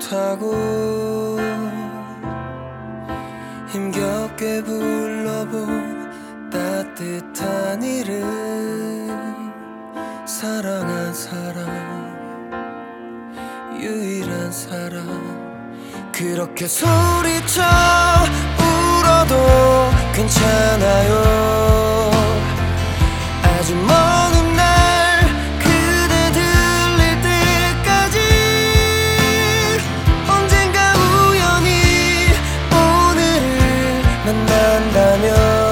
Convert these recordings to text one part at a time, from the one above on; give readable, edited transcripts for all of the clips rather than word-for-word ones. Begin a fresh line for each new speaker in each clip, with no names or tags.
못하고 힘겹게 불러본 따뜻한 이름, 사랑한 사람, 유일한 사람. 그렇게 소리쳐 울어도 괜찮아요. 아주 먼 날 그대 들릴 때까지 언젠가 우연히 오늘을 만난다면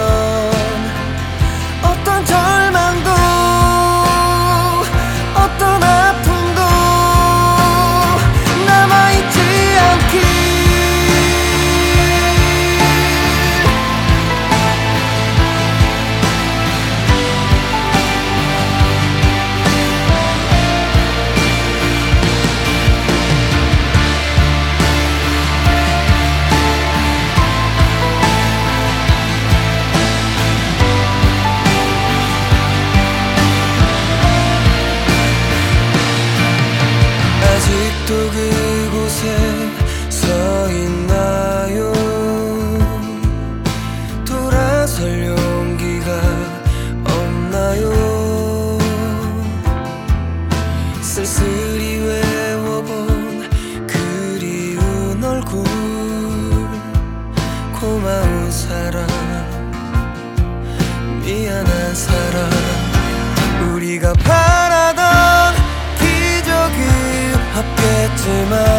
어떤 절망도 어떤 아픔도 남아있지 않길. 아직도 그곳에 서 있나요? 돌아설 용기가 없나요? 쓸쓸히 외워본 그리운 얼굴, 고마운 사람, 미안한 사람. 우리가 바라던 기적은 없겠지만